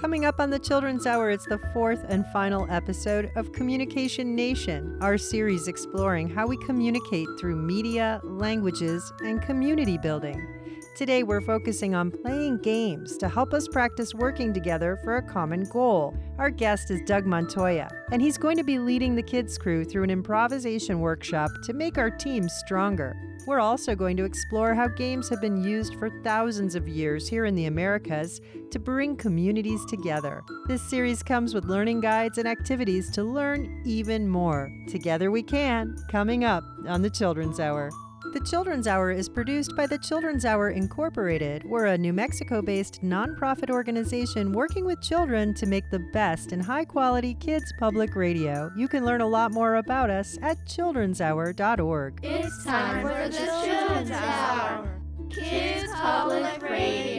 Coming up on the Children's Hour, it's the fourth and final episode of Communication Nation, our series exploring how we communicate through media, languages, and community building. Today, we're focusing on playing games to help us practice working together for a common goal. Our guest is Doug Montoya, and he's going to be leading the kids' crew through an improvisation workshop to make our team stronger. We're also going to explore how games have been used for thousands of years here in the Americas to bring communities together. This series comes with learning guides and activities to learn even more. Together we can, coming up on the Children's Hour. The Children's Hour is produced by the Children's Hour Incorporated. We're a New Mexico-based nonprofit organization working with children to make the best in high-quality kids public radio. You can learn a lot more about us at childrenshour.org. It's time for the Children's Hour, Kids Public Radio.